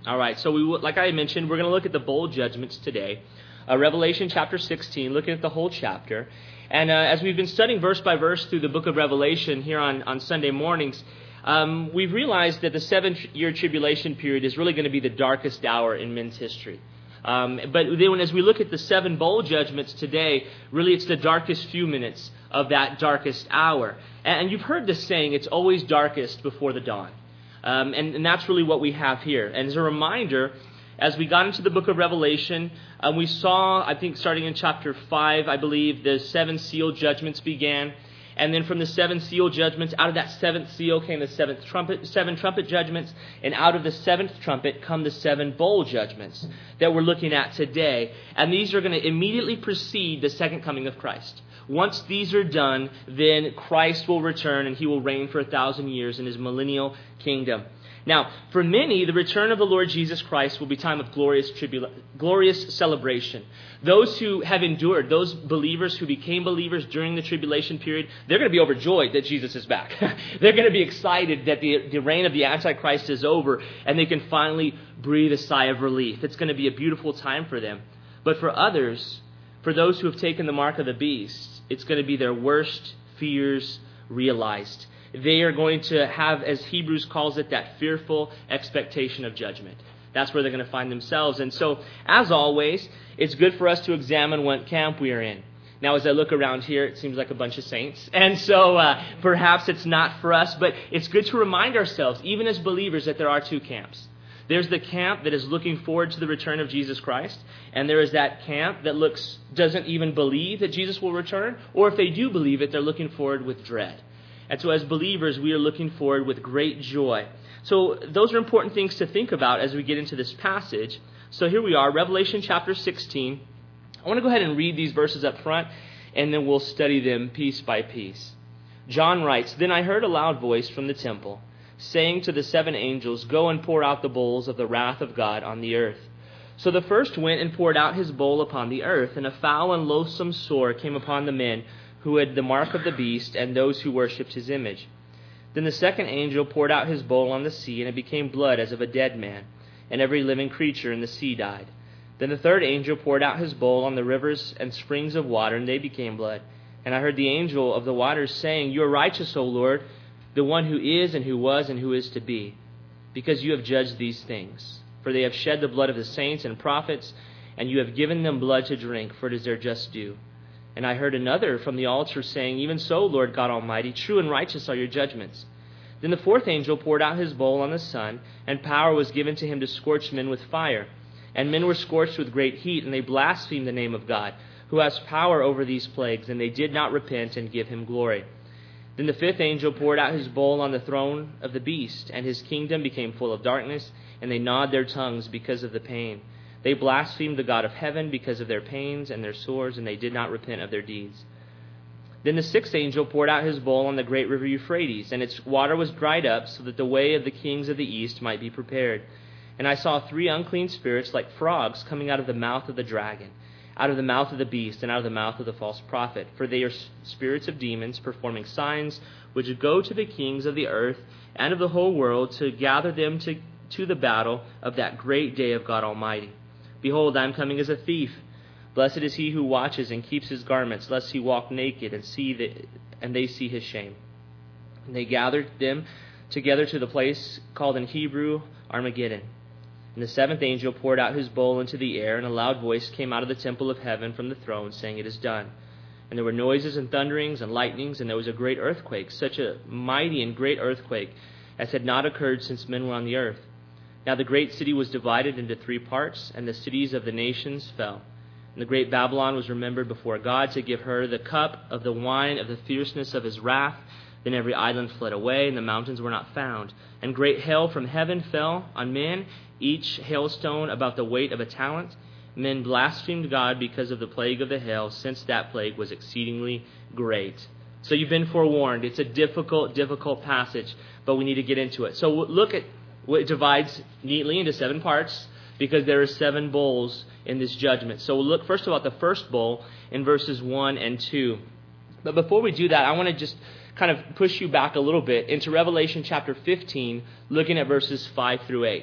All right, so like I mentioned, we're going to look at the bowl judgments today. Revelation chapter 16, looking at the whole chapter. And as we've been studying verse by verse through the book of Revelation here on Sunday mornings, we've realized that the 7-year tribulation period is really going to be the darkest hour in men's history. But then as we look at the 7 bowl judgments today, really it's the darkest few minutes of that darkest hour. And you've heard this saying, it's always darkest before the dawn. And that's really what we have here. And as a reminder, as we got into the book of Revelation, we saw, I think starting in chapter 5, I believe, the 7 seal judgments began. And then from the 7 seal judgments, out of that 7th seal came the 7 trumpet judgments. And out of the 7th trumpet come the 7 bowl judgments that we're looking at today. And these are going to immediately precede the second coming of Christ. Once these are done, then Christ will return and he will reign for 1,000 years in his millennial kingdom. Now, for many, the return of the Lord Jesus Christ will be a time of glorious celebration. Those who have endured, those believers who became believers during the tribulation period, they're going to be overjoyed that Jesus is back. They're going to be excited that the reign of the Antichrist is over and they can finally breathe a sigh of relief. It's going to be a beautiful time for them. But for others, for those who have taken the mark of the beast, it's going to be their worst fears realized. They are going to have, as Hebrews calls it, that fearful expectation of judgment. That's where they're going to find themselves. And so, as always, it's good for us to examine what camp we are in. Now, as I look around here, it seems like a bunch of saints. And so, perhaps it's not for us, but it's good to remind ourselves, even as believers, that there are 2 camps. There's the camp that is looking forward to the return of Jesus Christ, and there is that camp that doesn't even believe that Jesus will return, or if they do believe it, they're looking forward with dread. And so as believers, we are looking forward with great joy. So those are important things to think about as we get into this passage. So here we are, Revelation chapter 16. I want to go ahead and read these verses up front, and then we'll study them piece by piece. John writes, "Then I heard a loud voice from the temple, saying to the 7 angels, 'Go and pour out the bowls of the wrath of God on the earth.' So the first went and poured out his bowl upon the earth, and a foul and loathsome sore came upon the men who had the mark of the beast and those who worshipped his image. Then the second angel poured out his bowl on the sea, and it became blood as of a dead man, and every living creature in the sea died. Then the third angel poured out his bowl on the rivers and springs of water, and they became blood. And I heard the angel of the waters saying, 'You are righteous, O Lord, the one who is and who was and who is to be, because you have judged these things. For they have shed the blood of the saints and prophets, and you have given them blood to drink, for it is their just due.' And I heard another from the altar saying, 'Even so, Lord God Almighty, true and righteous are your judgments.' Then the fourth angel poured out his bowl on the sun, and power was given to him to scorch men with fire. And men were scorched with great heat, and they blasphemed the name of God, who has power over these plagues, and they did not repent and give him glory. Then the fifth angel poured out his bowl on the throne of the beast, and his kingdom became full of darkness, and they gnawed their tongues because of the pain. They blasphemed the God of heaven because of their pains and their sores, and they did not repent of their deeds. Then the sixth angel poured out his bowl on the great river Euphrates, and its water was dried up, so that the way of the kings of the east might be prepared. And I saw 3 unclean spirits like frogs coming out of the mouth of the dragon, out of the mouth of the beast, and out of the mouth of the false prophet. For they are spirits of demons, performing signs, which go to the kings of the earth and of the whole world, to gather them to the battle of that great day of God Almighty. Behold, I am coming as a thief. Blessed is he who watches and keeps his garments, lest he walk naked and they see his shame. And they gathered them together to the place called in Hebrew Armageddon. And the seventh angel poured out his bowl into the air, and a loud voice came out of the temple of heaven from the throne, saying, 'It is done.' And there were noises and thunderings and lightnings, and there was a great earthquake, such a mighty and great earthquake as had not occurred since men were on the earth. Now the great city was divided into 3 parts, and the cities of the nations fell. And the great Babylon was remembered before God to give her the cup of the wine of the fierceness of his wrath. Then every island fled away, and the mountains were not found. And great hail from heaven fell on men, each hailstone about the weight of a talent. Men blasphemed God because of the plague of the hail, since that plague was exceedingly great." So you've been forewarned. It's a difficult passage, but we need to get into it. So look at what it divides neatly into 7 parts, because there are 7 bowls in this judgment. So we'll look first about the first bowl in verses 1 and 2. But before we do that, I want to just kind of push you back a little bit into Revelation chapter 15, looking at verses 5 through 8.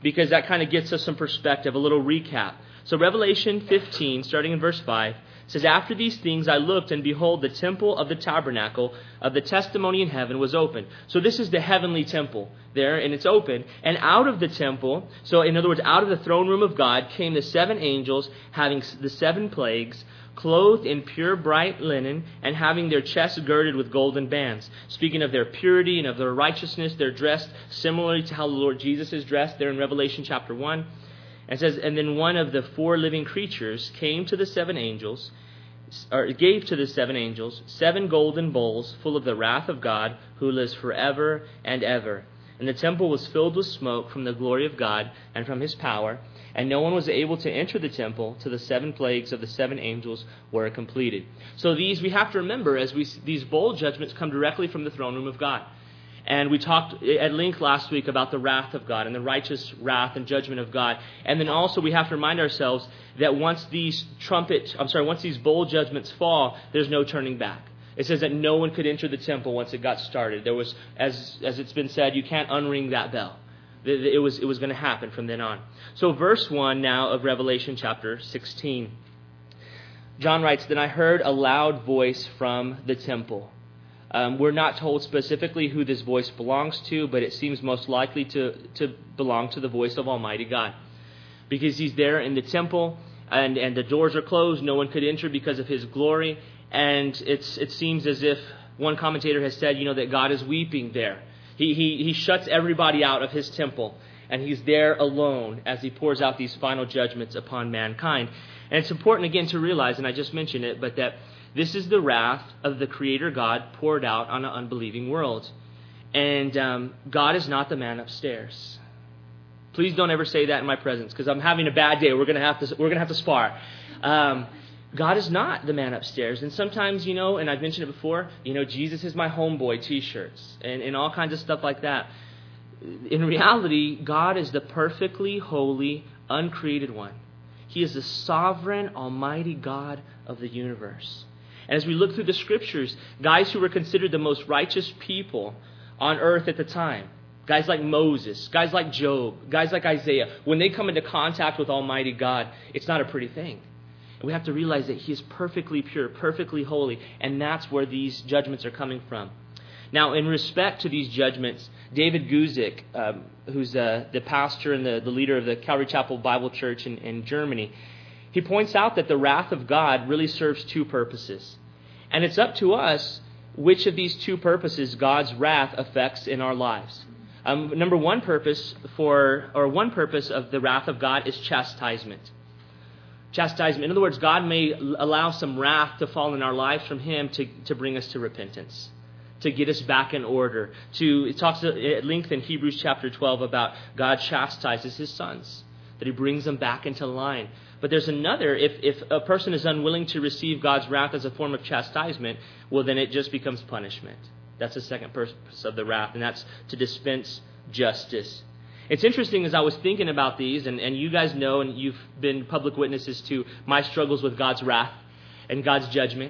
because that kind of gets us some perspective, a little recap. So Revelation 15, starting in verse 5, says, "After these things I looked, and behold, the temple of the tabernacle of the testimony in heaven was open." So this is the heavenly temple there, and it's open. "And out of the temple," so in other words, out of the throne room of God, "came the 7 angels, having the 7 plagues, clothed in pure bright linen, and having their chests girded with golden bands." Speaking of their purity and of their righteousness, they're dressed similarly to how the Lord Jesus is dressed there in Revelation chapter 1. And it says, "And then one of the 4 living creatures came to the 7 angels, or gave to the 7 angels 7 golden bowls full of the wrath of God, who lives forever and ever. And the temple was filled with smoke from the glory of God and from his power, and no one was able to enter the temple till the 7 plagues of the 7 angels were completed." So we have to remember, as these bowl judgments come directly from the throne room of God. And we talked at length last week about the wrath of God and the righteous wrath and judgment of God. And then also we have to remind ourselves that once these bowl judgments fall, there's no turning back. It says that no one could enter the temple once it got started. There was, as it's been said, you can't unring that bell. It was going to happen from then on. So verse 1 now of Revelation chapter 16. John writes, "Then I heard a loud voice from the temple." We're not told specifically who this voice belongs to, but it seems most likely to belong to the voice of Almighty God. Because he's there in the temple, and the doors are closed, no one could enter because of his glory, and it seems as if one commentator has said, that God is weeping there. He shuts everybody out of his temple, and he's there alone as he pours out these final judgments upon mankind. And it's important again to realize, and I just mentioned it, but that this is the wrath of the Creator God poured out on an unbelieving world. And God is not the man upstairs. Please don't ever say that in my presence, because I'm having a bad day. We're gonna have to spar. God is not the man upstairs. And sometimes, and I've mentioned it before, Jesus is my homeboy T-shirts and all kinds of stuff like that. In reality, God is the perfectly holy, uncreated one. He is the sovereign, almighty God of the universe. And as we look through the scriptures, guys who were considered the most righteous people on earth at the time, guys like Moses, guys like Job, guys like Isaiah, when they come into contact with Almighty God, it's not a pretty thing. And we have to realize that He is perfectly pure, perfectly holy, and that's where these judgments are coming from. Now, in respect to these judgments, David Guzik, who's the pastor and the leader of the Calvary Chapel Bible Church in Germany, he points out that the wrath of God really serves 2 purposes. And it's up to us which of these 2 purposes God's wrath affects in our lives. One purpose of the wrath of God is chastisement. Chastisement. In other words, God may allow some wrath to fall in our lives from Him to bring us to repentance, to get us back in order. It talks at length in Hebrews chapter 12 about God chastises His sons, that He brings them back into line. But there's another, if a person is unwilling to receive God's wrath as a form of chastisement, well, then it just becomes punishment. That's the second purpose of the wrath, and that's to dispense justice. It's interesting as I was thinking about these, and you guys know, and you've been public witnesses to my struggles with God's wrath and God's judgment,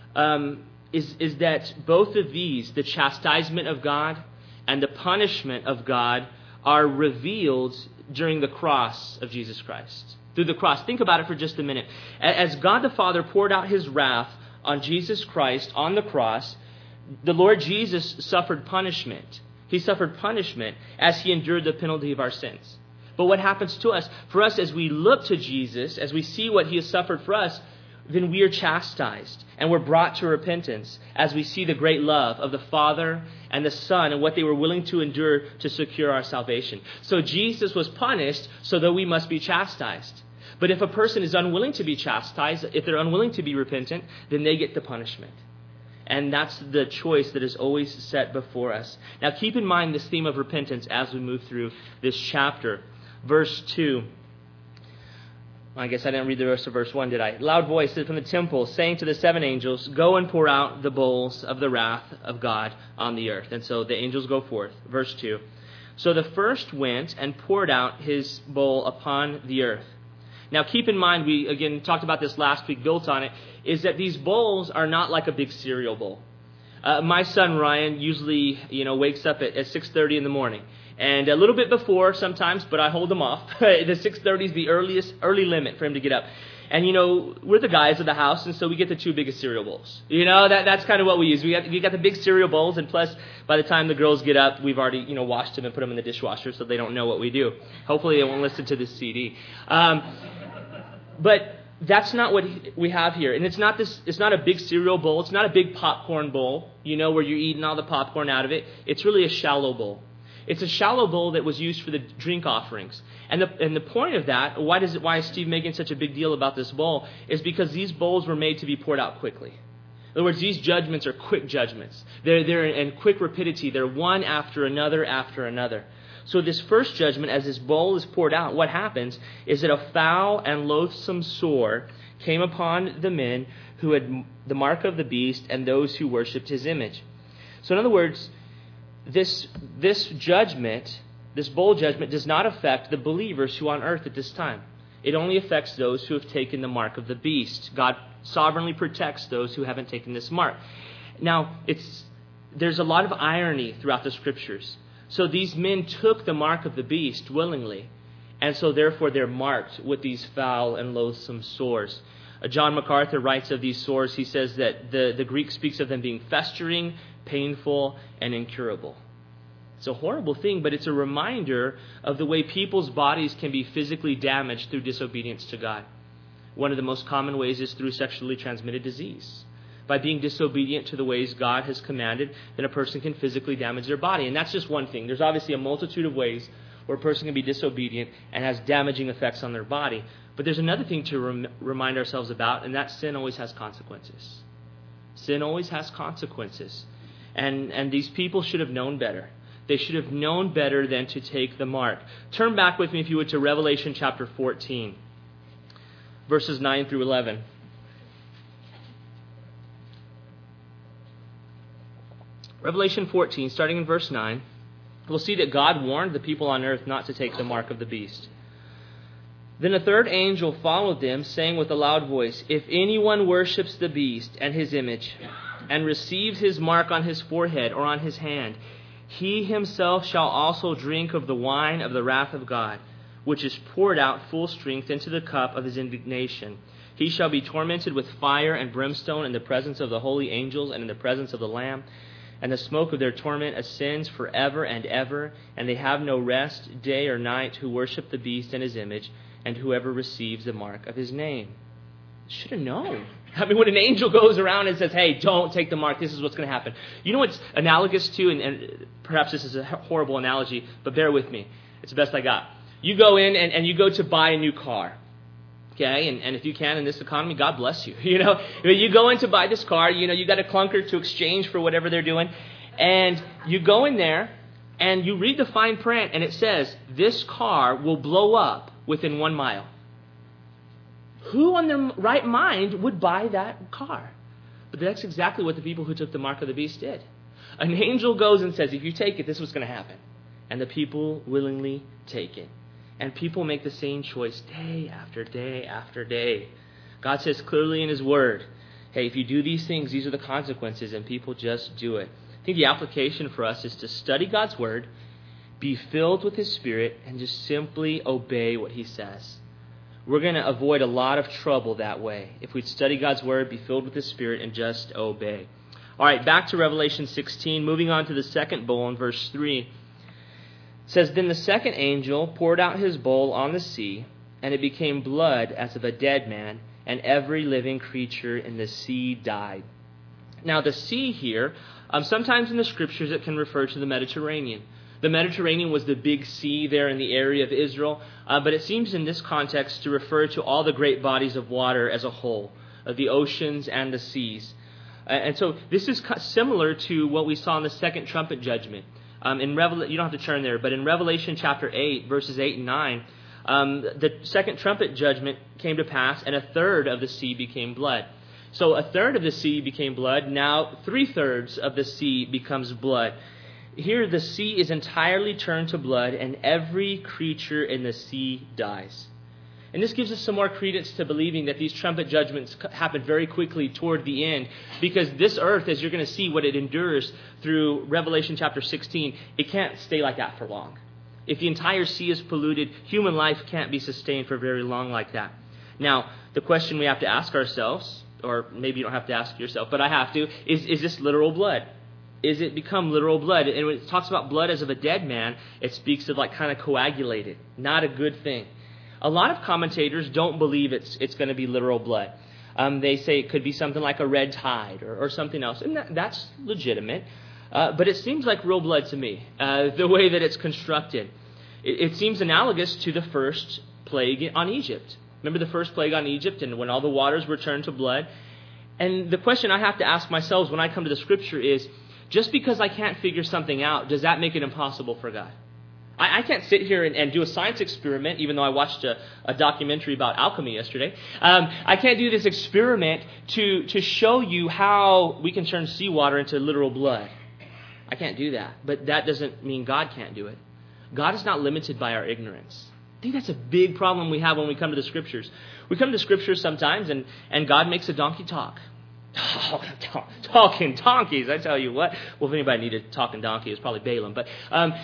is that both of these, the chastisement of God and the punishment of God, are revealed during the cross of Jesus Christ. Through the cross. Think about it for just a minute. As God the Father poured out His wrath on Jesus Christ on the cross, the Lord Jesus suffered punishment. He suffered punishment as He endured the penalty of our sins. But what happens to us? For us, as we look to Jesus, as we see what He has suffered for us, then we are chastised and we're brought to repentance as we see the great love of the Father and the Son and what they were willing to endure to secure our salvation. So Jesus was punished so that we must be chastised. But if a person is unwilling to be chastised, if they're unwilling to be repentant, then they get the punishment. And that's the choice that is always set before us. Now keep in mind this theme of repentance as we move through this chapter. Verse 2. I guess I didn't read the rest of verse 1, did I? Loud voice from the temple, saying to the 7 angels, "Go and pour out the bowls of the wrath of God on the earth." And so the angels go forth. Verse 2. So the first went and poured out his bowl upon the earth. Now keep in mind, we again talked about this last week, built on it, is that these bowls are not like a big cereal bowl. My son Ryan usually wakes up at 6:30 in the morning. And a little bit before sometimes, but I hold them off. The 6:30 is the early limit for him to get up. And, we're the guys of the house, and so we get the 2 biggest cereal bowls. That's kind of what we use. We got the big cereal bowls, and plus, by the time the girls get up, we've already, washed them and put them in the dishwasher so they don't know what we do. Hopefully they won't listen to this CD. But that's not what we have here. And it's not a big cereal bowl. It's not a big popcorn bowl, where you're eating all the popcorn out of it. It's really a shallow bowl. It's a shallow bowl that was used for the drink offerings. And the point of that, why is Steve making such a big deal about this bowl, is because these bowls were made to be poured out quickly. In other words, these judgments are quick judgments. They're in quick rapidity. They're one after another after another. So this first judgment, as this bowl is poured out, what happens is that a foul and loathsome sore came upon the men who had the mark of the beast and those who worshipped his image. So in other words, this judgment, this bowl judgment, does not affect the believers who are on earth at this time. It only affects those who have taken the mark of the beast. God sovereignly protects those who haven't taken this mark. Now, there's a lot of irony throughout the Scriptures. So these men took the mark of the beast willingly, and so therefore they're marked with these foul and loathsome sores. John MacArthur writes of these sores, he says that the Greek speaks of them being festering, painful, and incurable. It's a horrible thing, but it's a reminder of the way people's bodies can be physically damaged through disobedience to God. One of the most common ways is through sexually transmitted disease. By being disobedient to the ways God has commanded, then a person can physically damage their body. And that's just one thing. There's obviously a multitude of ways where a person can be disobedient and has damaging effects on their body. But there's another thing to remind ourselves about, and that sin always has consequences. Sin always has consequences. And these people should have known better. They should have known better than to take the mark. Turn back with me, if you would, to Revelation chapter 14, verses 9 through 11. Revelation 14, starting in verse 9, we'll see that God warned the people on earth not to take the mark of the beast. Then a third angel followed them, saying with a loud voice, "If anyone worships the beast and his image, and receives his mark on his forehead or on his hand, he himself shall also drink of the wine of the wrath of God, which is poured out full strength into the cup of his indignation. He shall be tormented with fire and brimstone in the presence of the holy angels and in the presence of the Lamb. And the smoke of their torment ascends forever and ever, and they have no rest day or night who worship the beast and his image, and whoever receives the mark of his name." Should have known. I mean, when an angel goes around and says, "Hey, don't take the mark, this is what's going to happen." You know what's analogous to, and perhaps this is a horrible analogy, but bear with me. It's the best I got. You go in and you go to buy a new car. Okay, and if you can in this economy, God bless you. You go in to buy this car, you got a clunker to exchange for whatever they're doing, and you go in there and you read the fine print, and it says, "This car will blow up within 1 mile." Who on their right mind would buy that car? But that's exactly what the people who took the mark of the beast did. An angel goes and says, "If you take it, this is what's going to happen." And the people willingly take it. And people make the same choice day after day after day. God says clearly in his word, hey, if you do these things, these are the consequences, and people just do it. I think the application for us is to study God's word, be filled with his Spirit, and just simply obey what he says. We're going to avoid a lot of trouble that way if we study God's word, be filled with his Spirit, and just obey. All right, back to Revelation 16, moving on to the second bowl in verse 3. It says, "Then the second angel poured out his bowl on the sea, and it became blood as of a dead man, and every living creature in the sea died." Now the sea here, sometimes in the Scriptures it can refer to the Mediterranean. The Mediterranean was the big sea there in the area of Israel, but it seems in this context to refer to all the great bodies of water as a whole, the oceans and the seas. And so this is similar to what we saw in the second trumpet judgment. You don't have to turn there, but in Revelation chapter 8, verses 8 and 9, the second trumpet judgment came to pass, and a third of the sea became blood. So a third of the sea became blood. Now 3/3 of the sea becomes blood. Here the sea is entirely turned to blood, and every creature in the sea dies. And this gives us some more credence to believing that these trumpet judgments happen very quickly toward the end, because this earth, as you're going to see what it endures through Revelation chapter 16, it can't stay like that for long. If the entire sea is polluted, human life can't be sustained for very long like that. Now, the question we have to ask ourselves, or maybe you don't have to ask yourself, but I have to, is this literal blood? Is it become literal blood? And when it talks about blood as of a dead man, it speaks of like kind of coagulated. Not a good thing. A lot of commentators don't believe it's going to be literal blood. They say it could be something like a red tide or something else. And that's legitimate. But it seems like real blood to me, the way that it's constructed. It seems analogous to the first plague on Egypt. Remember the first plague on Egypt and when all the waters were turned to blood? And the question I have to ask myself when I come to the Scripture is, just because I can't figure something out, does that make it impossible for God? I can't sit here and do a science experiment, even though I watched a documentary about alchemy yesterday. I can't do this experiment to show you how we can turn seawater into literal blood. I can't do that. But that doesn't mean God can't do it. God is not limited by our ignorance. I think that's a big problem we have when we come to the Scriptures. We come to the Scriptures sometimes and God makes a donkey talk. Talking donkeys, I tell you what. Well, if anybody needed a talking donkey, it's probably Balaam. But,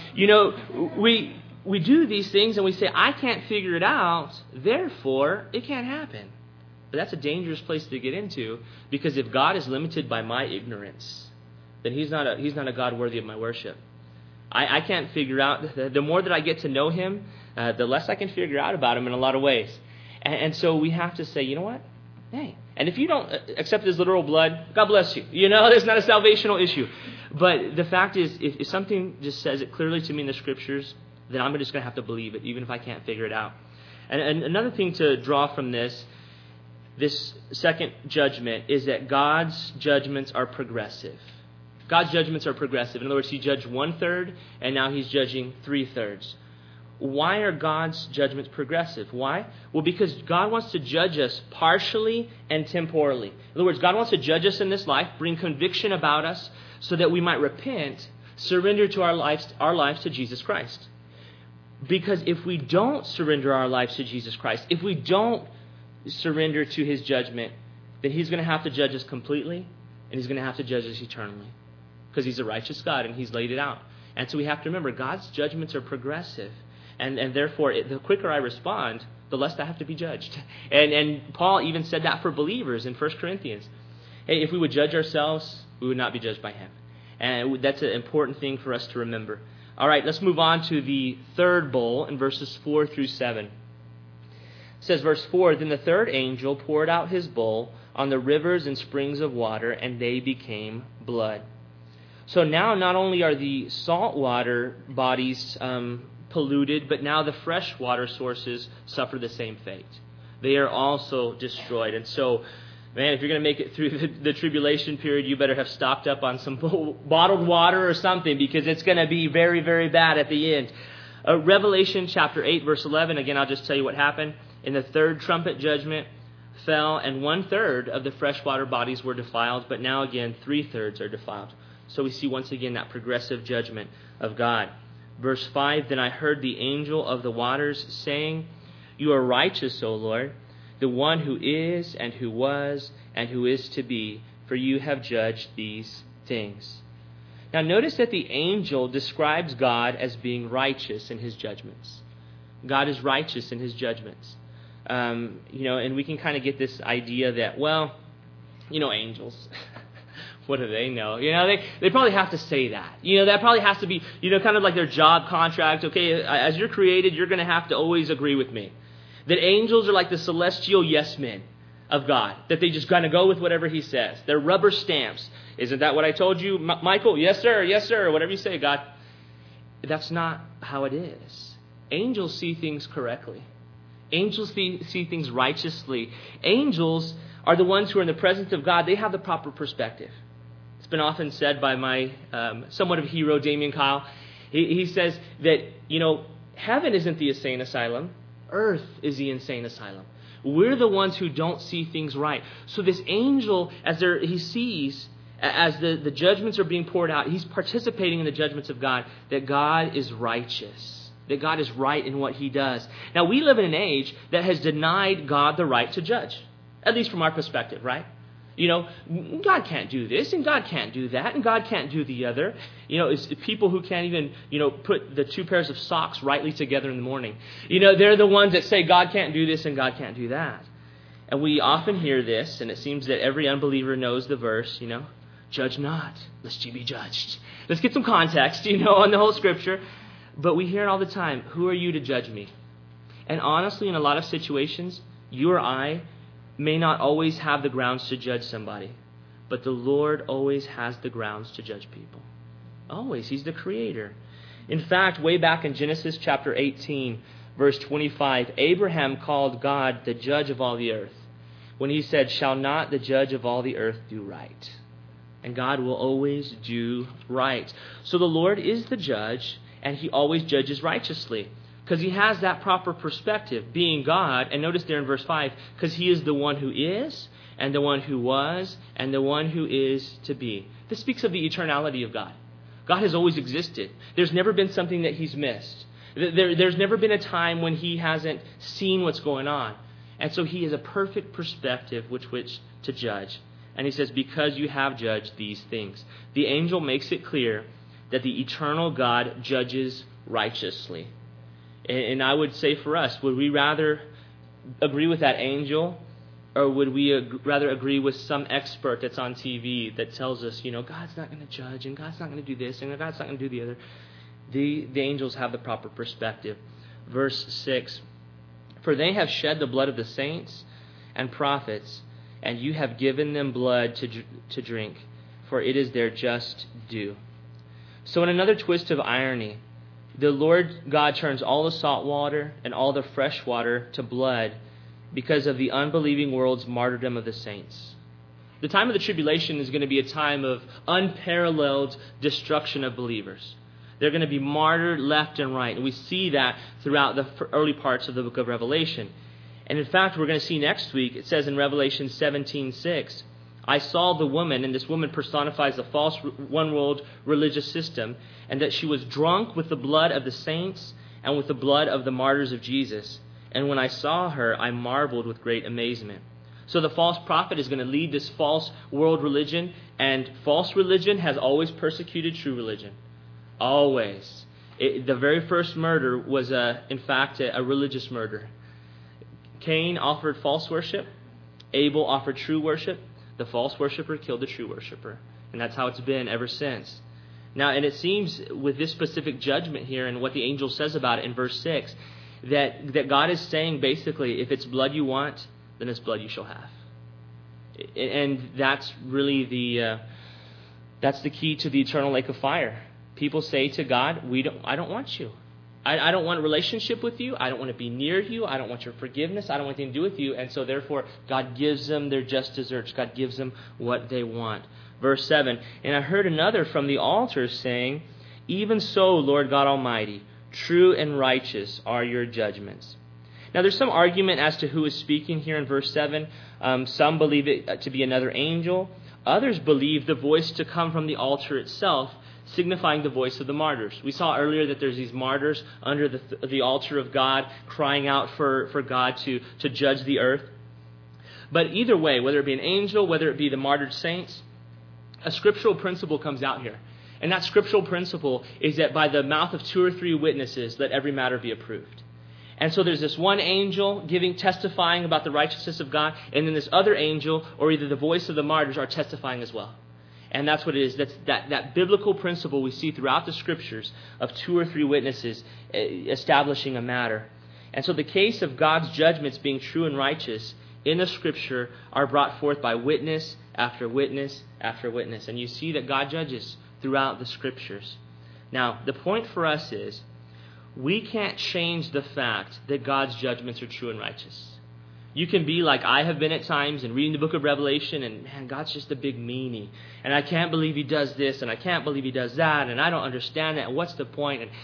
we do these things and we say, I can't figure it out, therefore it can't happen. But that's a dangerous place to get into, because if God is limited by my ignorance, then He's not a God worthy of my worship. I can't figure out, the more that I get to know Him, the less I can figure out about Him in a lot of ways. And so we have to say, you know what? Hey. And if you don't accept His literal blood, God bless you. There's not a salvational issue. But the fact is, if something just says it clearly to me in the Scriptures, then I'm just going to have to believe it, even if I can't figure it out. And another thing to draw from this second judgment is that God's judgments are progressive. God's judgments are progressive. In other words, He judged 1/3, and now He's judging 3/3. Why are God's judgments progressive? Why? Well, because God wants to judge us partially and temporally. In other words, God wants to judge us in this life, bring conviction about us, so that we might repent, surrender to our lives to Jesus Christ. Because if we don't surrender our lives to Jesus Christ, if we don't surrender to His judgment, then He's going to have to judge us completely, and He's going to have to judge us eternally. Because He's a righteous God, and He's laid it out. And so we have to remember, God's judgments are progressive. And therefore, the quicker I respond, the less I have to be judged. And Paul even said that for believers in 1 Corinthians. Hey, if we would judge ourselves, we would not be judged by Him. And that's an important thing for us to remember. All right, let's move on to the third bowl in verses 4 through 7. It says, verse 4, Then the third angel poured out his bowl on the rivers and springs of water, and they became blood. So now not only are the saltwater bodies polluted, but now the freshwater sources suffer the same fate. They are also destroyed. And so, man, if you're going to make it through the tribulation period, you better have stocked up on some bottled water or something, because it's going to be very, very bad at the end. Revelation chapter 8, verse 11, again, I'll just tell you what happened. In the third trumpet judgment fell, and 1/3 of the freshwater bodies were defiled, but now again 3/3 are defiled. So we see once again that progressive judgment of God. Verse 5, Then I heard the angel of the waters saying, You are righteous, O Lord, the one who is and who was and who is to be, for you have judged these things. Now notice that the angel describes God as being righteous in His judgments. God is righteous in His judgments. And we can kind of get this idea that, well, angels... What do they know? They probably have to say that. That probably has to be, kind of like their job contract. Okay, as you're created, you're going to have to always agree with me. That angels are like the celestial yes men of God. That they just kind of go with whatever He says. They're rubber stamps. Isn't that what I told you, Michael? Yes, sir, or whatever you say, God. That's not how it is. Angels see things correctly. Angels see things righteously. Angels are the ones who are in the presence of God. They have the proper perspective. It's been often said by my somewhat of a hero, Damien Kyle. He says that, heaven isn't the insane asylum. Earth is the insane asylum. We're the ones who don't see things right. So this angel, he sees, as the judgments are being poured out, he's participating in the judgments of God, that God is righteous, that God is right in what He does. Now, we live in an age that has denied God the right to judge, at least from our perspective, right? God can't do this, and God can't do that, and God can't do the other. It's people who can't even, put the two pairs of socks rightly together in the morning. They're the ones that say God can't do this and God can't do that. And we often hear this, and it seems that every unbeliever knows the verse, judge not, lest ye be judged. Let's get some context, on the whole Scripture. But we hear it all the time. Who are you to judge me? And honestly, in a lot of situations, you or I may not always have the grounds to judge somebody. But the Lord always has the grounds to judge people. Always. He's the Creator. In fact, way back in Genesis chapter 18, verse 25, Abraham called God the judge of all the earth, when he said, shall not the judge of all the earth do right? And God will always do right. So the Lord is the judge, and He always judges righteously, because He has that proper perspective, being God. And notice there in verse 5, because He is the one who is, and the one who was, and the one who is to be. This speaks of the eternality of God. God has always existed. There's never been something that He's missed. There's never been a time when He hasn't seen what's going on. And so He has a perfect perspective which to judge. And He says, because you have judged these things. The angel makes it clear that the eternal God judges righteously. And I would say for us, would we rather agree with that angel, or would we rather agree with some expert that's on TV that tells us, God's not going to judge, and God's not going to do this, and God's not going to do the other? The angels have the proper perspective. Verse 6, for they have shed the blood of the saints and prophets, and you have given them blood to drink, for it is their just due. So in another twist of irony, the Lord God turns all the salt water and all the fresh water to blood because of the unbelieving world's martyrdom of the saints. The time of the tribulation is going to be a time of unparalleled destruction of believers. They're going to be martyred left and right. And we see that throughout the early parts of the book of Revelation. And in fact, we're going to see next week, it says in Revelation 17:6, I saw the woman, and this woman personifies the false one-world religious system, and that she was drunk with the blood of the saints and with the blood of the martyrs of Jesus. And when I saw her, I marveled with great amazement. So the false prophet is going to lead this false world religion, and false religion has always persecuted true religion. Always. The very first murder was, in fact, a religious murder. Cain offered false worship. Abel offered true worship. The false worshiper killed the true worshiper. And that's how it's been ever since. Now, and it seems with this specific judgment here and what the angel says about it in verse 6, that God is saying basically, if it's blood you want, then it's blood you shall have. And that's really that's the key to the eternal lake of fire. People say to God, I don't want you. I don't want a relationship with you. I don't want to be near you. I don't want your forgiveness. I don't want anything to do with you. And so therefore, God gives them their just deserts. God gives them what they want. Verse 7, and I heard another from the altar saying, even so, Lord God Almighty, true and righteous are your judgments. Now there's some argument as to who is speaking here in verse 7. Some believe it to be another angel. Others believe the voice to come from the altar itself, signifying the voice of the martyrs. We saw earlier that there's these martyrs under the altar of God crying out for God to judge the earth. But either way, whether it be an angel, whether it be the martyred saints, a scriptural principle comes out here. And that scriptural principle is that by the mouth of 2 or 3 witnesses, let every matter be approved. And so there's this one angel testifying about the righteousness of God, and then this other angel, or either the voice of the martyrs, are testifying as well. And that's what it is. That's that biblical principle we see throughout the Scriptures of 2 or 3 witnesses establishing a matter. And so the case of God's judgments being true and righteous in the Scripture are brought forth by witness after witness after witness. And you see that God judges throughout the Scriptures. Now, the point for us is we can't change the fact that God's judgments are true and righteous. You can be like I have been at times and reading the book of Revelation, and man, God's just a big meanie. And I can't believe He does this, and I can't believe He does that, and I don't understand that, and what's the point? And,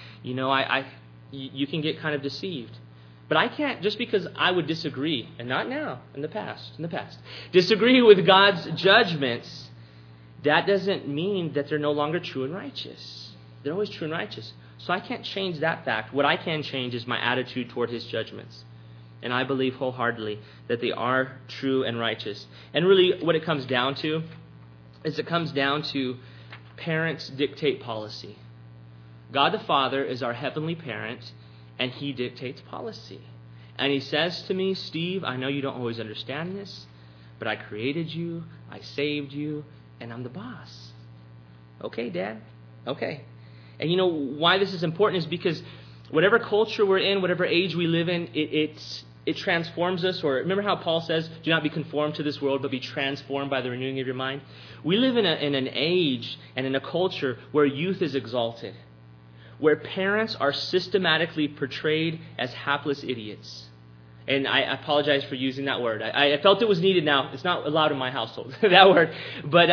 you can get kind of deceived. But I can't, just because I would disagree, and not now, in the past, disagree with God's judgments, that doesn't mean that they're no longer true and righteous. They're always true and righteous. So I can't change that fact. What I can change is my attitude toward His judgments. And I believe wholeheartedly that they are true and righteous. And really what it comes down to is it comes down to parents dictate policy. God the Father is our heavenly parent, and He dictates policy. And He says to me, Steve, I know you don't always understand this, but I created you, I saved you, and I'm the boss. Okay, Dad? Okay. And you know why this is important is because whatever culture we're in, whatever age we live in, it transforms us. Or remember how Paul says, do not be conformed to this world, but be transformed by the renewing of your mind? We live in an age and in a culture where youth is exalted, where parents are systematically portrayed as hapless idiots. And I apologize for using that word. I felt it was needed now. It's not allowed in my household, that word. But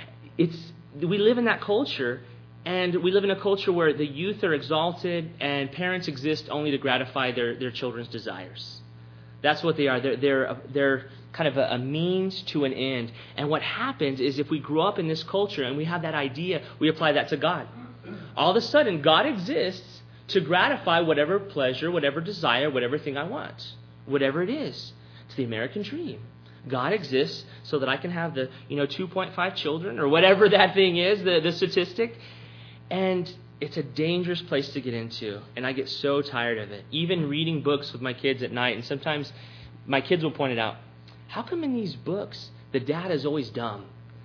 we live in that culture, and we live in a culture where the youth are exalted and parents exist only to gratify their children's desires. That's what they are. They're kind of a means to an end. And what happens is if we grow up in this culture and we have that idea, we apply that to God. All of a sudden, God exists to gratify whatever pleasure, whatever desire, whatever thing I want. Whatever it is. It's the American dream. God exists so that I can have the 2.5 children or whatever that thing is, the statistic. And it's a dangerous place to get into. And I get so tired of it. Even reading books with my kids at night. And sometimes my kids will point it out. How come in these books the dad is always dumb?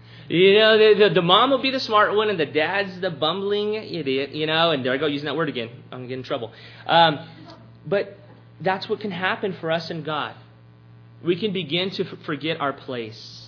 The mom will be the smart one and the dad's the bumbling idiot, and there I go using that word again. I'm going to get in trouble. But that's what can happen for us and God. We can begin to forget our place.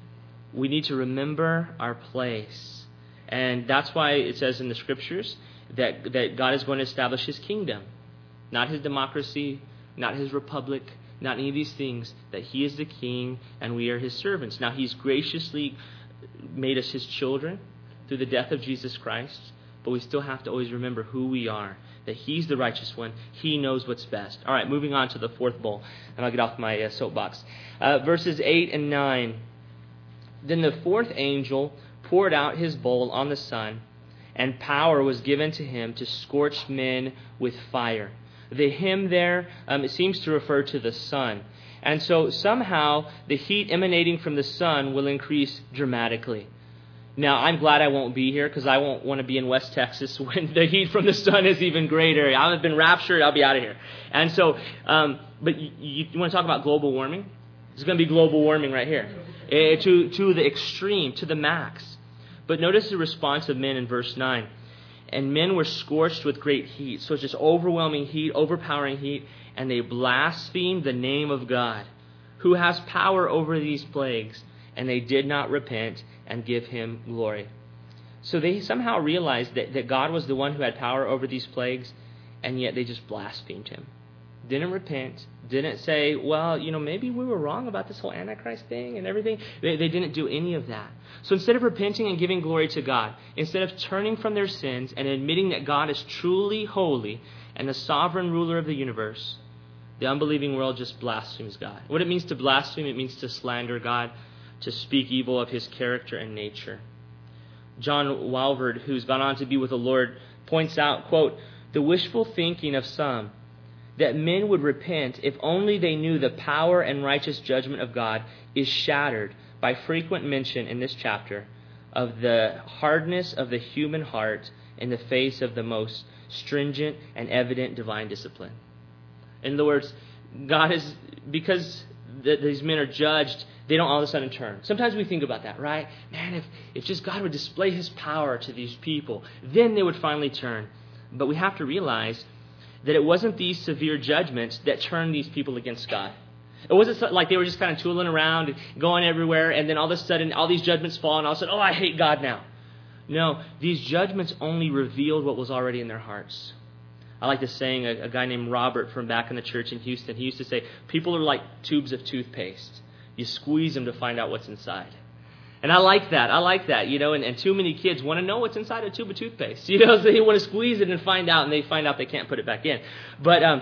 We need to remember our place. And that's why it says in the Scriptures that God is going to establish His kingdom. Not His democracy, not His republic, not any of these things. That He is the King and we are His servants. Now He's graciously made us His children through the death of Jesus Christ. But we still have to always remember who we are. That He's the righteous one. He knows what's best. All right, moving on to the fourth bowl. And I'll get off my soapbox. Verses 8 and 9. Then the fourth angel poured out his bowl on the sun, and power was given to him to scorch men with fire. The him there, it seems to refer to the sun. And so somehow the heat emanating from the sun will increase dramatically. Now, I'm glad I won't be here because I won't want to be in West Texas when the heat from the sun is even greater. I've been raptured. I'll be out of here. And so, but you want to talk about global warming? It's going to be global warming right here to the extreme, to the max. But notice the response of men in verse 9. And men were scorched with great heat. So it's just overwhelming heat, overpowering heat. And they blasphemed the name of God, who has power over these plagues. And they did not repent and give Him glory. So they somehow realized that God was the one who had power over these plagues, and yet they just blasphemed Him. Didn't repent, didn't say, well, maybe we were wrong about this whole Antichrist thing and everything. They didn't do any of that. So instead of repenting and giving glory to God, instead of turning from their sins and admitting that God is truly holy and the sovereign ruler of the universe, the unbelieving world just blasphemes God. What it means to blaspheme, it means to slander God, to speak evil of His character and nature. John Walvoord, who's gone on to be with the Lord, points out, quote, the wishful thinking of some that men would repent if only they knew the power and righteous judgment of God is shattered by frequent mention in this chapter of the hardness of the human heart in the face of the most stringent and evident divine discipline. In other words, God is, because these men are judged, they don't all of a sudden turn. Sometimes we think about that, right? Man, if just God would display His power to these people, then they would finally turn. But we have to realize that it wasn't these severe judgments that turned these people against God. It wasn't like they were just kind of tooling around and going everywhere, and then all of a sudden all these judgments fall, and all of a sudden, I hate God now. No, these judgments only revealed what was already in their hearts. I like this saying, a guy named Robert from back in the church in Houston, he used to say, people are like tubes of toothpaste. You squeeze them to find out what's inside. And I like that, and too many kids want to know what's inside a tube of toothpaste. So they want to squeeze it and find out, and they find out they can't put it back in. But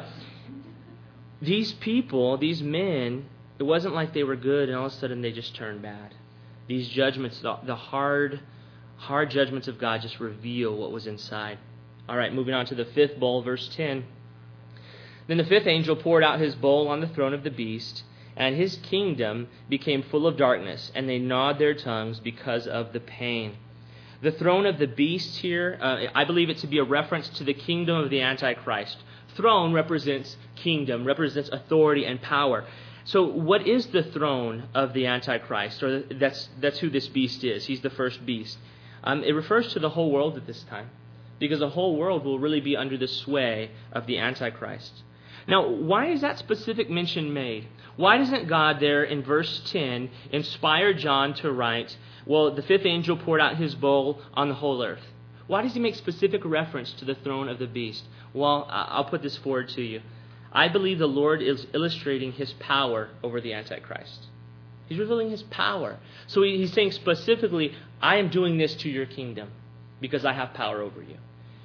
these people, these men, it wasn't like they were good and all of a sudden they just turned bad. These judgments, the hard judgments of God just reveal what was inside. All right, moving on to the fifth bowl, verse 10. Then the fifth angel poured out his bowl on the throne of the beast, and his kingdom became full of darkness, and they gnawed their tongues because of the pain. The throne of the beast here, I believe it to be a reference to the kingdom of the Antichrist. Throne represents kingdom, represents authority and power. So what is the throne of the Antichrist? Or that's who this beast is. He's the first beast. It refers to the whole world at this time, because the whole world will really be under the sway of the Antichrist. Now, why is that specific mention made? Why doesn't God there in verse 10 inspire John to write, well, the fifth angel poured out his bowl on the whole earth? Why does he make specific reference to the throne of the beast? Well, I'll put this forward to you. I believe the Lord is illustrating his power over the Antichrist. He's revealing his power. So he's saying specifically, I am doing this to your kingdom because I have power over you.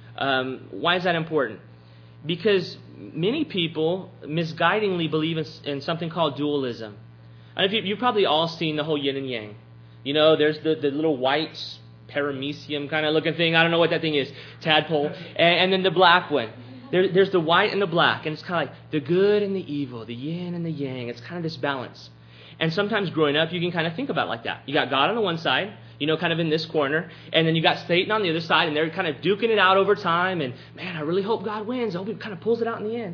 Why is that important? Because many people misguidingly believe in something called dualism. And you've probably all seen the whole yin and yang. You know, there's the little white paramecium kind of looking thing. I don't know what that thing is. Tadpole. And then the black one. There's the white and the black. And it's kind of like the good and the evil, the yin and the yang. It's kind of this balance. And sometimes growing up, you can kind of think about it like that. You got God on the one side, you know, kind of in this corner. And then you got Satan on the other side. And they're kind of duking it out over time. And, man, I really hope God wins. I hope he kind of pulls it out in the end.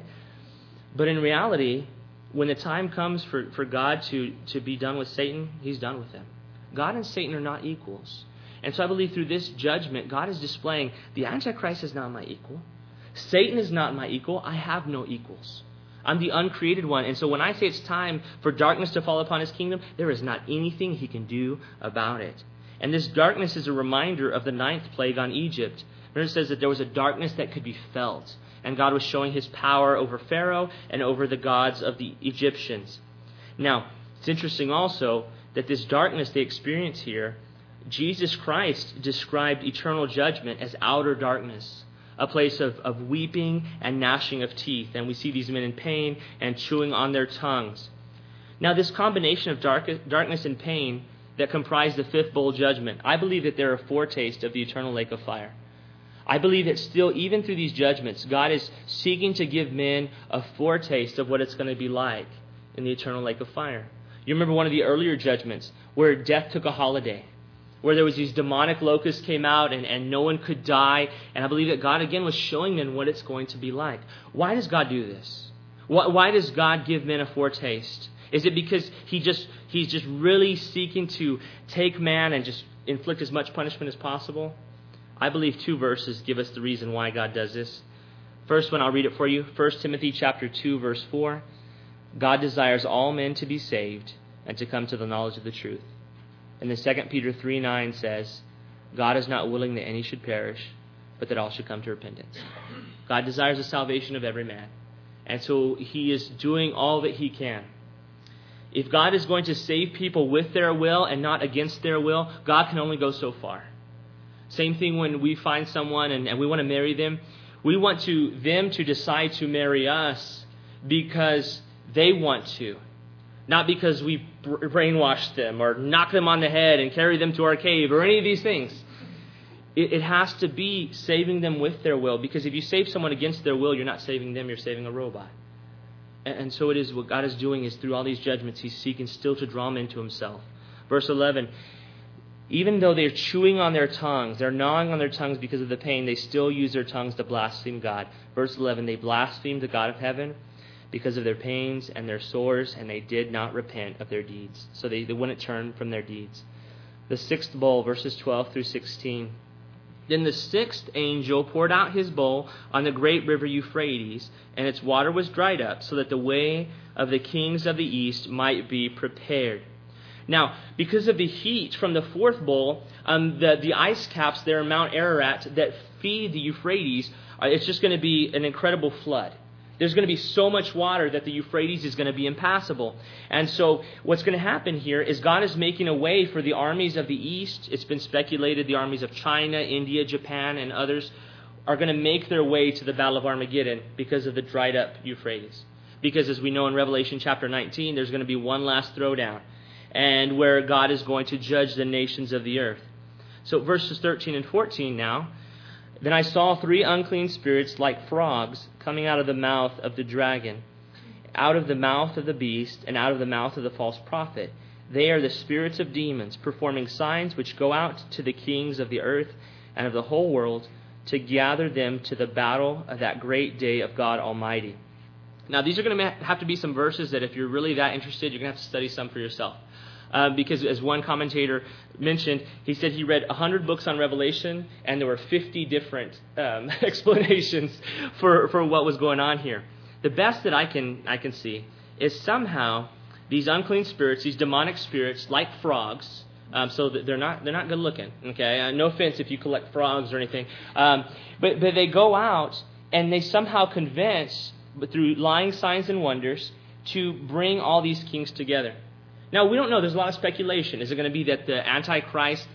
But in reality, when the time comes for God to be done with Satan, he's done with him. God and Satan are not equals. And so I believe through this judgment, God is displaying the Antichrist is not my equal. Satan is not my equal. I have no equals. I'm the uncreated one. And so when I say it's time for darkness to fall upon his kingdom, there is not anything he can do about it. And this darkness is a reminder of the 9th plague on Egypt. Remember, it says that there was a darkness that could be felt. And God was showing his power over Pharaoh and over the gods of the Egyptians. Now, it's interesting also that this darkness they experience here, Jesus Christ described eternal judgment as outer darkness, a place of weeping and gnashing of teeth. And we see these men in pain and chewing on their tongues. Now, this combination of darkness and pain that comprise the 5th bowl judgment, I believe that they're a foretaste of the eternal lake of fire. I believe that still, even through these judgments, God is seeking to give men a foretaste of what it's going to be like in the eternal lake of fire. You remember one of the earlier judgments where death took a holiday, where there was these demonic locusts came out and no one could die. And I believe that God again was showing men what it's going to be like. Why does God do this? Why does God give men a foretaste? Is it because he's just really seeking to take man and just inflict as much punishment as possible? I believe 2 verses give us the reason why God does this. First one, I'll read it for you. 1 Timothy chapter 2, verse 4. God desires all men to be saved and to come to the knowledge of the truth. And then 2 Peter 3:9 says, God is not willing that any should perish, but that all should come to repentance. God desires the salvation of every man. And so he is doing all that he can. If God is going to save people with their will and not against their will, God can only go so far. Same thing when we find someone and we want to marry them. We want them to decide to marry us because they want to. Not because we brainwash them or knock them on the head and carry them to our cave or any of these things. It has to be saving them with their will, because if you save someone against their will, you're not saving them, you're saving a robot. And so it is what God is doing is through all these judgments, he's seeking still to draw them into himself. Verse 11, even though they're chewing on their tongues, they're gnawing on their tongues because of the pain, they still use their tongues to blaspheme God. Verse 11, they blasphemed the God of heaven because of their pains and their sores, and they did not repent of their deeds. So they wouldn't turn from their deeds. The 6th bowl, verses 12 through 16. Then the 6th angel poured out his bowl on the great river Euphrates, and its water was dried up, so that the way of the kings of the east might be prepared. Now, because of the heat from the 4th bowl, the ice caps there in Mount Ararat that feed the Euphrates, it's just going to be an incredible flood. There's going to be so much water that the Euphrates is going to be impassable. And so what's going to happen here is God is making a way for the armies of the east. It's been speculated the armies of China, India, Japan, and others are going to make their way to the Battle of Armageddon because of the dried up Euphrates. Because as we know in Revelation chapter 19, there's going to be one last throwdown, and where God is going to judge the nations of the earth. So verses 13 and 14 now. Then I saw 3 unclean spirits like frogs coming out of the mouth of the dragon, out of the mouth of the beast, and out of the mouth of the false prophet. They are the spirits of demons, performing signs which go out to the kings of the earth and of the whole world to gather them to the battle of that great day of God Almighty. Now, these are going to have to be some verses that if you're really that interested, you're going to have to study some for yourself. Because as one commentator mentioned, he said he read 100 books on Revelation, and there were 50 different explanations for what was going on here. The best that I can see is somehow these unclean spirits, these demonic spirits, like frogs, so that they're not good looking. Okay, no offense if you collect frogs or anything, but they go out and they somehow convince, but through lying signs and wonders, to bring all these kings together. Now, we don't know. There's a lot of speculation. Is it going to be that the Antichrist,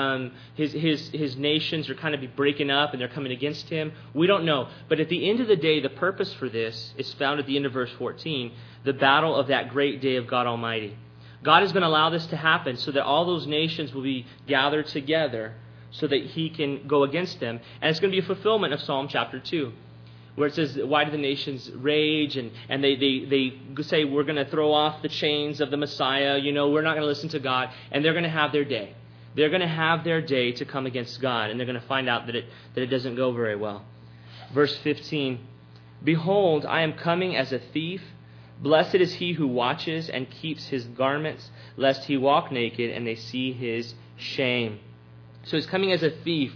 his nations are kind of be breaking up and they're coming against him? We don't know. But at the end of the day, the purpose for this is found at the end of verse 14, the battle of that great day of God Almighty. God is going to allow this to happen so that all those nations will be gathered together so that he can go against them. And it's going to be a fulfillment of Psalm chapter 2. Where it says, why do the nations rage? And they say, we're going to throw off the chains of the Messiah. We're not going to listen to God. And they're going to have their day. They're going to have their day to come against God. And they're going to find out that it doesn't go very well. Verse 15, behold, I am coming as a thief. Blessed is he who watches and keeps his garments, lest he walk naked and they see his shame. So he's coming as a thief.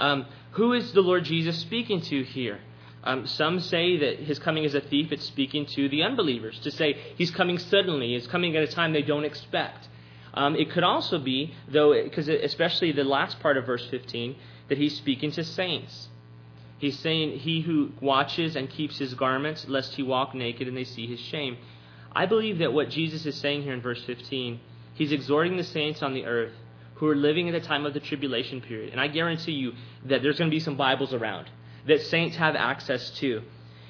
Who is the Lord Jesus speaking to here? Some say that his coming as a thief, it's speaking to the unbelievers, to say he's coming suddenly, he's coming at a time they don't expect. It could also be, though, because especially the last part of verse 15, that he's speaking to saints. He's saying, he who watches and keeps his garments, lest he walk naked and they see his shame. I believe that what Jesus is saying here in verse 15, he's exhorting the saints on the earth who are living at the time of the tribulation period. And I guarantee you that there's going to be some Bibles around that saints have access to,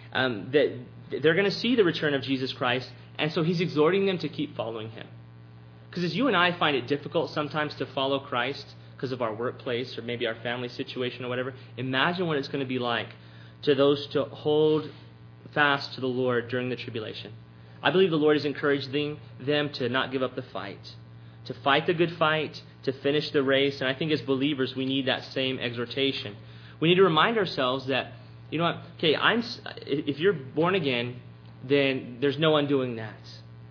that they're going to see the return of Jesus Christ, and so he's exhorting them to keep following him. Because as you and I find it difficult sometimes to follow Christ because of our workplace or maybe our family situation or whatever, imagine what it's going to be like to those to hold fast to the Lord during the tribulation. I believe the Lord is encouraging them to not give up the fight, to fight the good fight, to finish the race, and I think as believers we need that same exhortation. We need to remind ourselves that, okay, if you're born again, then there's no undoing that.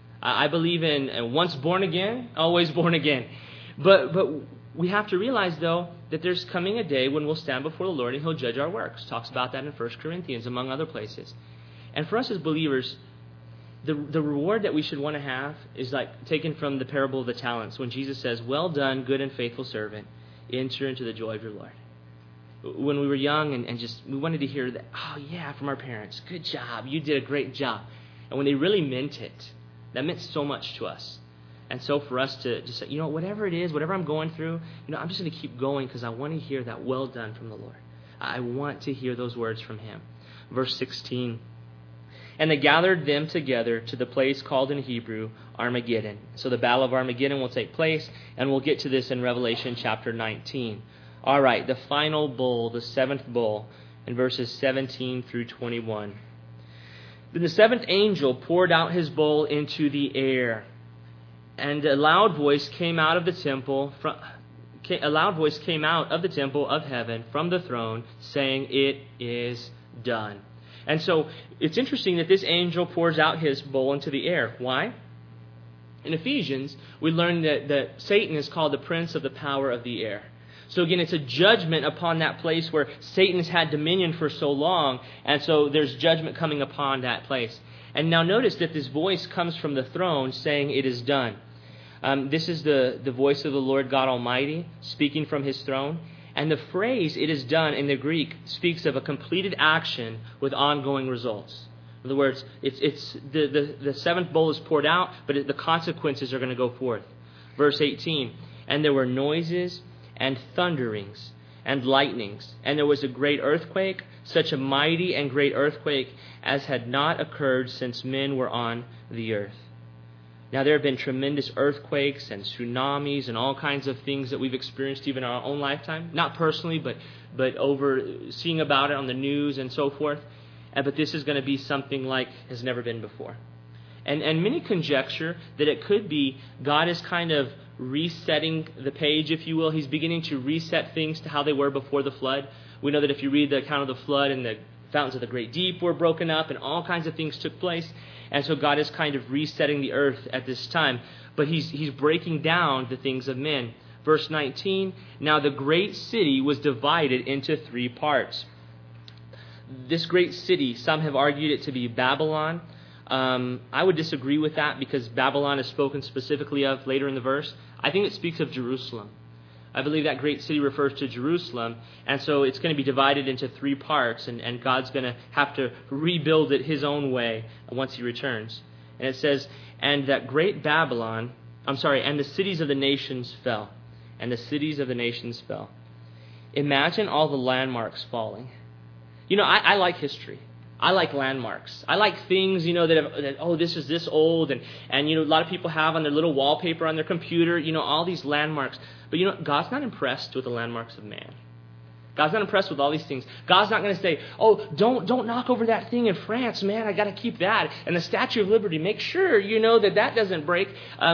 I believe in once born again, always born again. But we have to realize, though, that there's coming a day when we'll stand before the Lord and he'll judge our works. Talks about that in 1 Corinthians, among other places. And for us as believers, the reward that we should want to have is like taken from the parable of the talents, when Jesus says, well done, good and faithful servant, enter into the joy of your Lord. When we were young and just we wanted to hear that, oh yeah, from our parents, good job, you did a great job. And when they really meant it, that meant so much to us. And so for us to just say, whatever it is, whatever I'm going through, I'm just going to keep going because I want to hear that well done from the Lord. I want to hear those words from him. Verse 16, and they gathered them together to the place called in Hebrew Armageddon. So the Battle of Armageddon will take place, and we'll get to this in Revelation chapter 19. All right, the final bowl, the seventh bowl, in verses 17 through 21. Then the seventh angel poured out his bowl into the air, and a loud voice came out of the temple of heaven from the throne, saying, "It is done." And so it's interesting that this angel pours out his bowl into the air. Why? In Ephesians, we learn that Satan is called the prince of the power of the air. So again, it's a judgment upon that place where Satan's had dominion for so long, and so there's judgment coming upon that place. And now notice that this voice comes from the throne saying, "It is done." This is the voice of the Lord God Almighty speaking from his throne. And the phrase, "it is done," in the Greek speaks of a completed action with ongoing results. In other words, it's the seventh bowl is poured out, but the consequences are going to go forth. Verse 18, and there were noises and thunderings and lightnings, and there was a great earthquake, such a mighty and great earthquake as had not occurred since men were on the earth. Now, there have been tremendous earthquakes and tsunamis and all kinds of things that we've experienced even in our own lifetime. Not personally, but over seeing about it on the news and so forth. But this is going to be something like has never been before. And many conjecture that it could be God is kind of resetting the page, if you will. He's beginning to reset things to how they were before the flood. We know that if you read the account of the flood and the fountains of the great deep were broken up and all kinds of things took place. And so God is kind of resetting the earth at this time. But he's breaking down the things of men. Verse 19, now the great city was divided into 3 parts. This great city, some have argued it to be Babylon. I would disagree with that because Babylon is spoken specifically of later in the verse. I think it speaks of Jerusalem. I believe that great city refers to Jerusalem, and so it's going to be divided into 3 parts, and God's going to have to rebuild it His own way once He returns. And it says, and that great Babylon, and the cities of the nations fell. And the cities of the nations fell. Imagine all the landmarks falling. You know, I like history. I like landmarks. I like things, this is this old, and a lot of people have on their little wallpaper on their computer, all these landmarks. But God's not impressed with the landmarks of man. God's not impressed with all these things. God's not going to say, don't knock over that thing in France, man, I got to keep that. And the Statue of Liberty, make sure that doesn't break.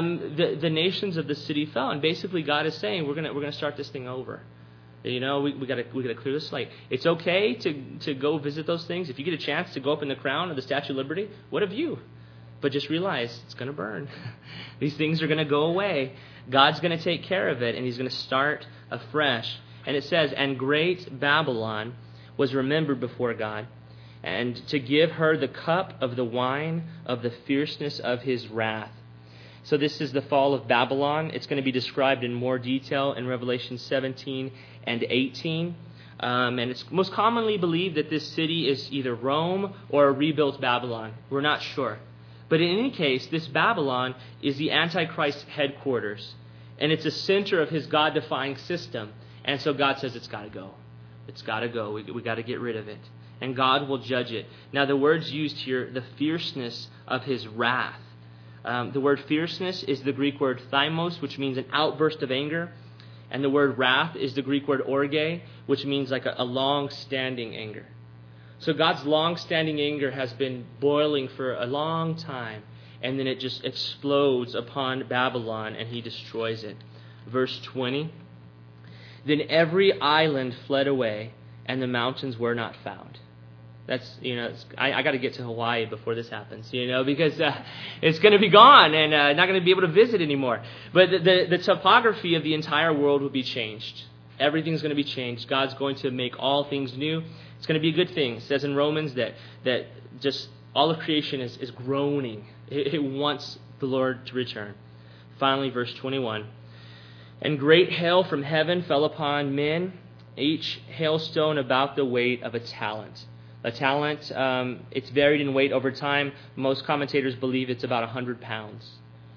The nations of the city fell, and basically God is saying we're going to start this thing over. We got to clear the slate. It's okay to go visit those things. If you get a chance to go up in the crown of the Statue of Liberty, what of you? But just realize it's going to burn. These things are going to go away. God's going to take care of it, and He's going to start afresh. And it says, and great Babylon was remembered before God, and to give her the cup of the wine of the fierceness of His wrath. So this is the fall of Babylon. It's going to be described in more detail in Revelation 17 and 18. And it's most commonly believed that this city is either Rome or a rebuilt Babylon. We're not sure. But in any case, this Babylon is the Antichrist's headquarters. And it's a center of his God-defying system. And so God says it's got to go. It's got to go. We got to get rid of it. And God will judge it. Now the words used here, the fierceness of His wrath. The word fierceness is the Greek word thymos, which means an outburst of anger. And the word wrath is the Greek word orge, which means like a long-standing anger. So God's long-standing anger has been boiling for a long time. And then it just explodes upon Babylon and He destroys it. Verse 20. Then every island fled away, and the mountains were not found. That's, I got to get to Hawaii before this happens, because it's going to be gone and not going to be able to visit anymore. But the topography of the entire world will be changed. Everything's going to be changed. God's going to make all things new. It's going to be a good thing. It says in Romans that just all of creation is groaning. It wants the Lord to return. Finally, verse 21. And great hail from heaven fell upon men, each hailstone about the weight of a talent. A talent, it's varied in weight over time. Most commentators believe it's about 100 pounds.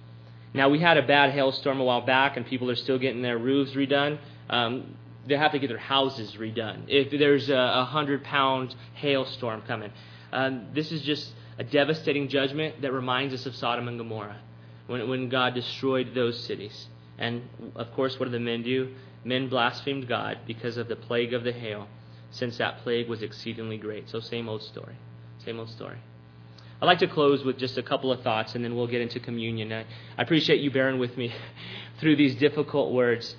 Now, we had a bad hailstorm a while back, and people are still getting their roofs redone. They have to get their houses redone if there's a 100-pound hailstorm coming. This is just a devastating judgment that reminds us of Sodom and Gomorrah when God destroyed those cities. And, of course, what did the men do? Men blasphemed God because of the plague of the hail, since that plague was exceedingly great. So same old story. Same old story. I'd like to close with just a couple of thoughts, and then we'll get into communion. I appreciate you bearing with me through these difficult words.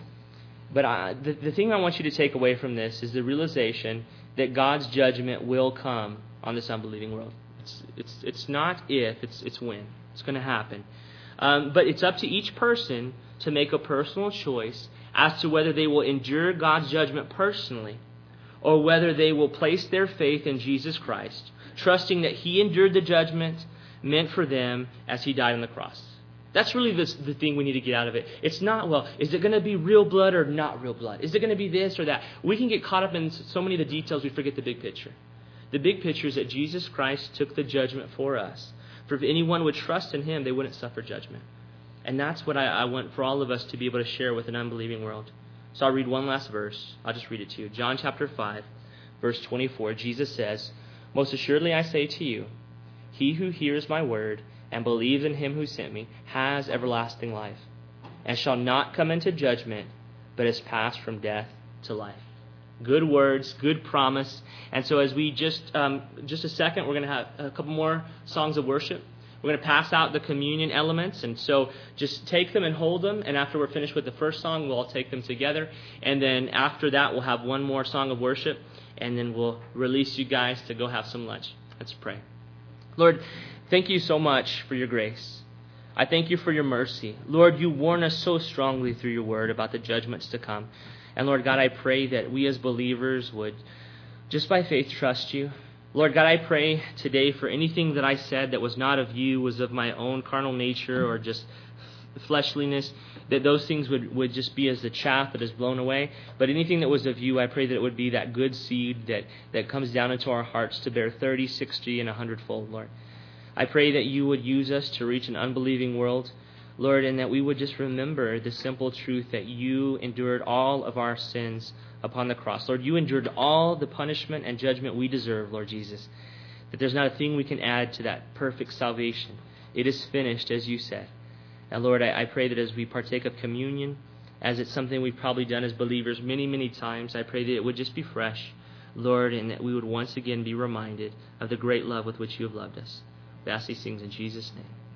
But the thing I want you to take away from this is the realization that God's judgment will come on this unbelieving world. It's not if, it's when. It's going to happen. But it's up to each person to make a personal choice as to whether they will endure God's judgment personally or whether they will place their faith in Jesus Christ, trusting that He endured the judgment meant for them as He died on the cross. That's really the thing we need to get out of it. It's not, is it going to be real blood or not real blood? Is it going to be this or that? We can get caught up in so many of the details we forget the big picture. The big picture is that Jesus Christ took the judgment for us. For if anyone would trust in Him, they wouldn't suffer judgment. And that's what I want for all of us to be able to share with an unbelieving world. So I'll read one last verse. I'll just read it to you. John chapter 5, verse 24. Jesus says, Most assuredly I say to you, he who hears my word and believes in him who sent me has everlasting life, and shall not come into judgment, but is passed from death to life. Good words, good promise. And so as we just a second, we're going to have a couple more songs of worship. We're going to pass out the communion elements, and so just take them and hold them, and after we're finished with the first song, we'll all take them together, and then after that, we'll have one more song of worship, and then we'll release you guys to go have some lunch. Let's pray. Lord, thank you so much for your grace. I thank you for your mercy. Lord, you warn us so strongly through your word about the judgments to come. And Lord God, I pray that we as believers would, just by faith, trust you. Lord God, I pray today for anything that I said that was not of you, was of my own carnal nature or just fleshliness, that those things would just be as the chaff that is blown away. But anything that was of you, I pray that it would be that good seed that comes down into our hearts to bear 30, 60, and 100-fold, Lord. I pray that you would use us to reach an unbelieving world, Lord, and that we would just remember the simple truth that you endured all of our sins upon the cross. Lord, you endured all the punishment and judgment we deserve, Lord Jesus, that there's not a thing we can add to that perfect salvation. It is finished, as you said. And Lord, I pray that as we partake of communion, as it's something we've probably done as believers many, many times, I pray that it would just be fresh, Lord, and that we would once again be reminded of the great love with which you have loved us. We ask these things in Jesus' name.